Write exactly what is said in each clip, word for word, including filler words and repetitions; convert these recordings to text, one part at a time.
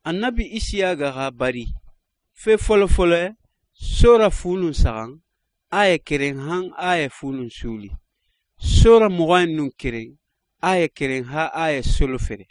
annabi Isiyaga ga bari fe folo folo sora funun sagan aya keren han aya funun suli sora mugan nun keren aya keren ha aya solo fere.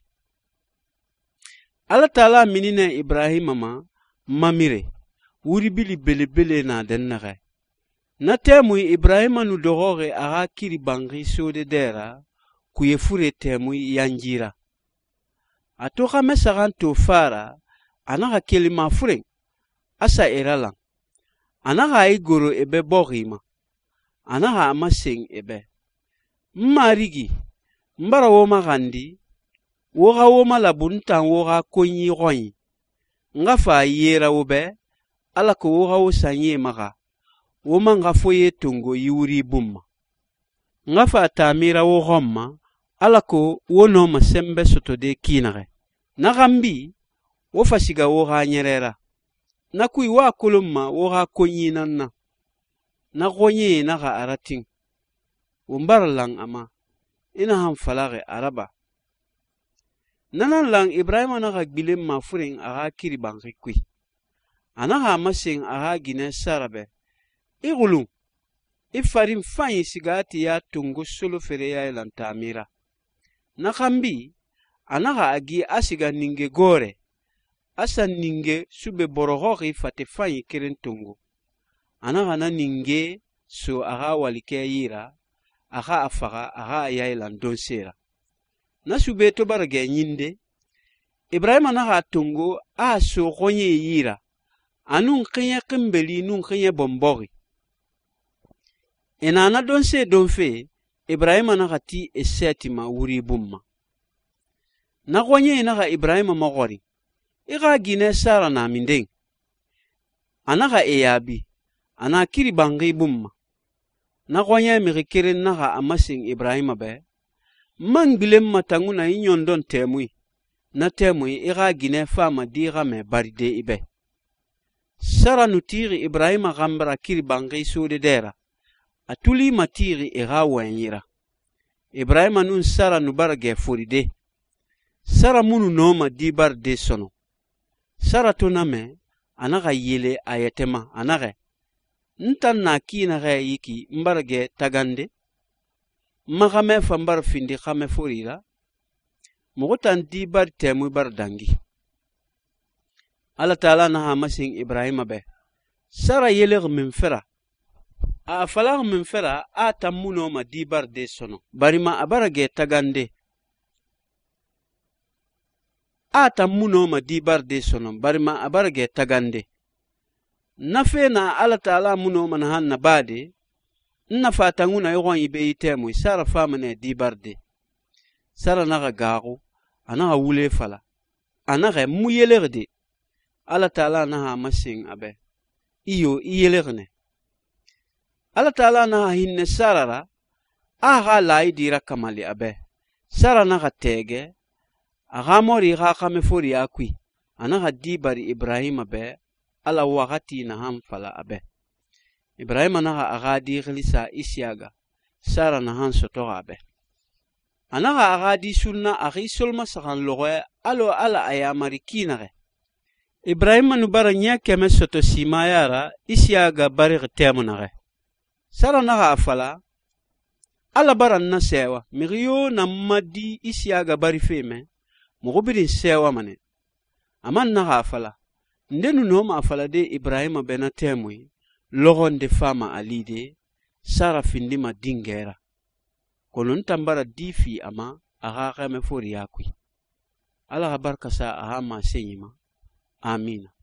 Allah ta'ala minina Ibrahima ma mamire wuri bili bele bele na den naga na temu Ibrahima nu dogore aga kiri bangi sode dera ku yefure temu yanjira atoka mesagan to fara anaga kelima fure asa eralang anaga igoro ebe bogima anaga amaseng ebe marigi mbara woma gandi woga woma labuntan woga konyi gonyi ngafa yera wobe ala ko woga wosanye maga woma ngafoye tungo yuri bumma ngafa tamira wogomma ala ko wono masembe sotode kinare nagambi wo fasiga woga nyerera nakui wa kulumma woga konyi nanna na gonye naga arating wumbar lang ama ina ham falare araba nanan lang Ibrahima naga gbilem ma furing aga kiri bangi kui anaga masing aga gine sarabe igulu ifarim fanyi sigati ya tungu solo fere ya lantamira nakambi anaga agi asiga ninge gore asa ninge sube borogogi fate fanyi kiren tungu anaga na ninge so aga walike yira aga afaga aga ya landonsera na sube to barage nyinde Ibrahima naga tungu a so gonye yira anun kinya kimbeli nun kinya bombori enana donse donfe Ibrahima naga ti esetima wuri bumma na gonye naga Ibrahima magori iga gine sara na mindeng anaga eyabi ana kiri bangi bumma na gonye mikirin naga amasing Ibrahima be man bilem matanguna inyondon temui na temui iga gine fama diga me baride ibe sara nutiri Ibrahima gambara kiri bangi sode dera atuli matiri iga wanyira Ibrahima nun sara nubarage foride sara munu noma di barde sono sara toname anaga yele ayetema anage ntan na kina ga yiki mbarage tagande magame fambar findi khame forira mugotan di bar temu bar dangi Allah ta'ala na ha masing Ibrahima be sara yeleg min fera a falag min fera a tamuno ma di bar de sono barima abarage tagande a tamuno ma di bar de sono barima abarage tagande nafe na Allah ta'ala muno man hanna bade na fatanguna yogon ibe itemu sara famane di barde sara naga gago anaga wule fala anaga muyelegde Allah ta'ala na masing abe iyo iyelegne Allah ta'ala na hinne sarara aha lai dira kamali abe sara naga tege aga mori ga kame fori akui anaga di bari Ibrahima be ala wakati na ham fala abe Ibrahima naga agadi glisa Isiyaga sara na han soto abe anaga agadi sunna agi solma sagan logoe alo ala ayamari kinare Ibrahima nubara nya keme soto simayara Isiyaga bari temunare sara naga afala ala bara na sewa miriyo na madi Isiyaga bari feme mugobirin sewa mane aman naga afala ndenu noma afala de Ibrahima bena temui logon de fama alide sara findima dingera kolon tambara difi ama aga kame fori yakui ala barka sa aha ma senyima amina.